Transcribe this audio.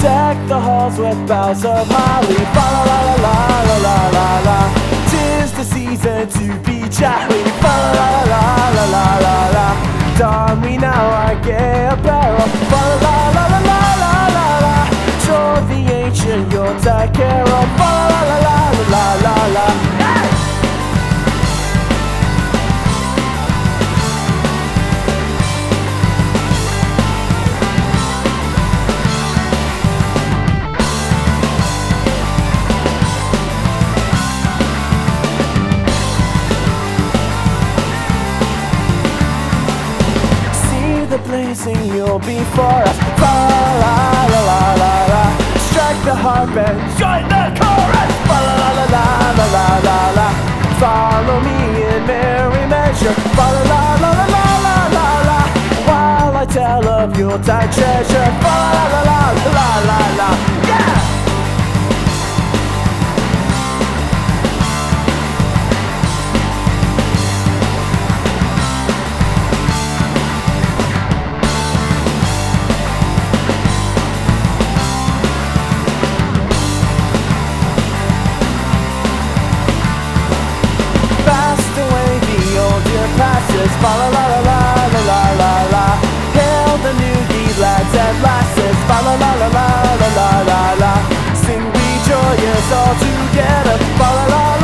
Deck the halls with boughs of holly. Fa la la la la la la la. 'Tis the season to be jolly. Fa la la la la la la. Don we now our gay apparel. Fa la la la la la la la. Show the ancient Yuletide carol. Fa la la la la la la. Hey! Blazing you'll be for us. Fa la la la la la. Strike the harp and join the chorus. Fa la la la la la la la. Follow me in merry measure. Fa la la la la la la la. While I tell of Yuletide treasure. Fa la la la la la la. Yeah. Passes, fa la la la la la la la. Hail the new deed, lads and lasses, fa la la la la la la la. Sing we joyous all together, fa la la.